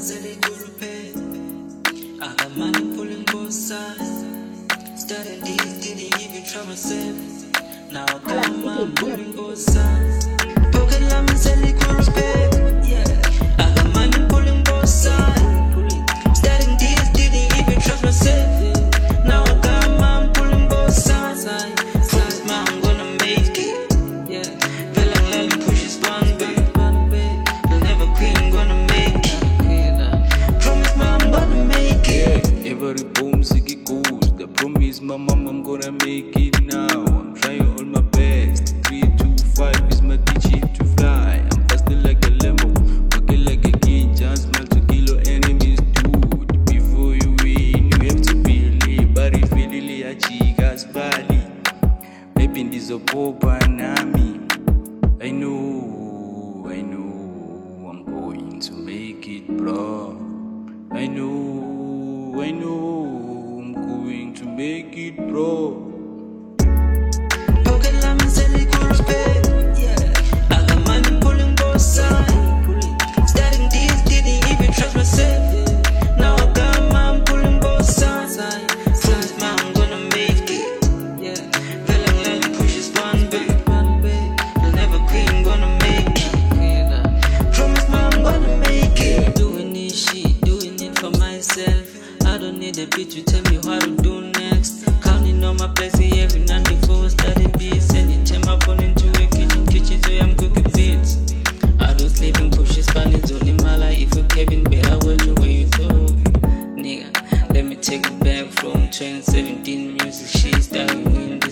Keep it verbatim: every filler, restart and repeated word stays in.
said they could repay. I got money pulling both sides. Started these, didn't even try myself. Now I got money pulling both sides. Pocket lemon said they could repay. Yeah, I got money pulling both sides. Starting these, didn't even trust myself. Now I got money pulling both sides. Promise me I'm gonna make it. Yeah, feel like let me push this one way. You'll never quit, I'm gonna make it. Promise me I'm gonna make it. Yeah, every boom ziggy goes. The promise my mom I'm gonna make it now. I'm trying all my best. Three, two, five is my ticket to fly. I'm faster like a lemon, working like a king. Just smile to kill your enemies, dude. Before you win, you have to believe. But if you really a chicas body, maybe this a popa nami. I know, I know, I'm going to make it, bro. I know, I know, I'm going to make it, bro. Pocket lemon said they could respect. Yeah, I got money pulling both sides. Starting these, didn't even trust myself. Now I got money pulling both sides. Promise me I'm gonna make it. Yeah, feel like let me push this one way. You'll never quit, I'm gonna make it. Promise me I'm gonna make it. Doing this shit, doing it for myself. I don't need a bitch to tell me what to do next. Counting on my blessing every night before starting beats. Anytime I fall into a kitchen, kitchen so I'm cooking beats. I don't sleep and push this Spanish only my life. If you Kevin better watch the way you talk. Nigga, let me take it back from twenty seventeen music. She's starting in this